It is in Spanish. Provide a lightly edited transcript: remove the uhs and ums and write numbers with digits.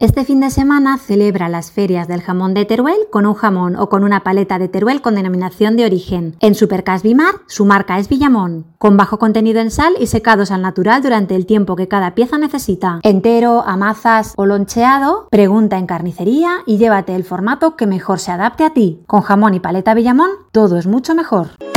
Este fin de semana celebra las ferias del jamón de Teruel con un jamón o con una paleta de Teruel con denominación de origen. En Supercas Bimar, su marca es Villamón, con bajo contenido en sal y secados al natural durante el tiempo que cada pieza necesita. Entero, a mazas o loncheado, pregunta en carnicería y llévate el formato que mejor se adapte a ti. Con jamón y paleta Villamón, todo es mucho mejor.